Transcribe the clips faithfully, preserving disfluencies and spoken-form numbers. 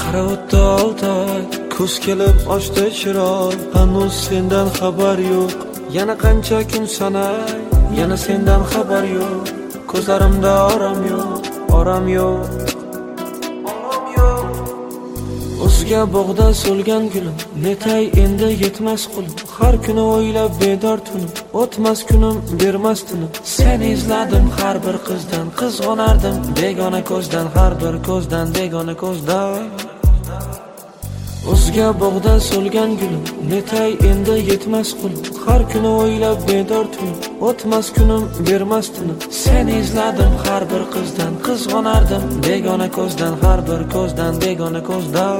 Qara o'tdi olti oy, kuz kelib ochdi chiroy, hanuz sendan xabar yo'q. Yana qancha kun sanay, yana sendan xabar yo'q. Ko'zlarimda orom yo'q, orom yo'q. O'zga bog'da so'lgan gulim, netay endi yetmas qulim. Har kuni o'ylab bedor tunim, o'tmas kunim, bermas tinim. Seni izladim har bir qizdan, qizg'onardim begona ko'zdan, har bir ko'zdan, begona ko'zdan. O'zga bog'da so'lgan gulim, netay endi yetmas qulim. Har kuni o'ylab bedor tunim, o'tmas kunim, bermas tinim. Seni izladim har bir qizdan, qizg'onardim begona ko'zdan, har bir ko'zdan, begona ko'zdan.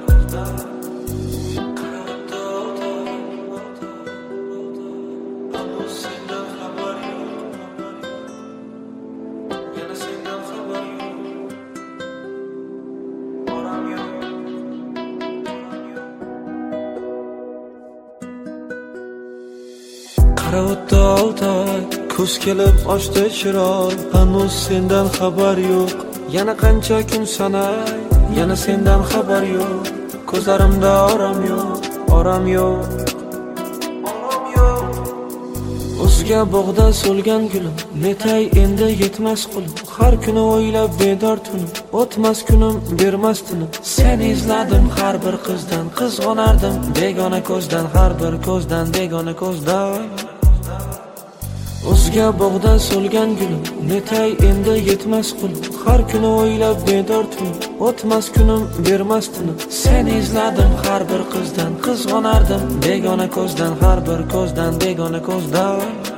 Qara o'tdi olti oy, kuz kelib ochdi chiroy, hanuz sendan xabar yo'q. Yana qancha kun sanay, yana sendan xabar yo'q. Ko'zlarimda orom yo'q, orom yo'q. O'zga bog'da so'lgan gulim, netay endi yetmas qulim. Har kuni o'ylab bedor tunim, o'tmas kunim, bermas tinim. Seni izladim har bir qizdan, qizg'onardim begona ko'zdan, har bir ko'zdan, begona ko'zdan. O'zga bog'da so'lgan gulim, netay endi yetmas qulim. Har kuni o'ylab bedor tunim, o'tmas kunim, bermas tinim. Seni izladim har bir qizdan, qizg'onardim begona ko'zdan, har bir ko'zdan, begona ko'zdan.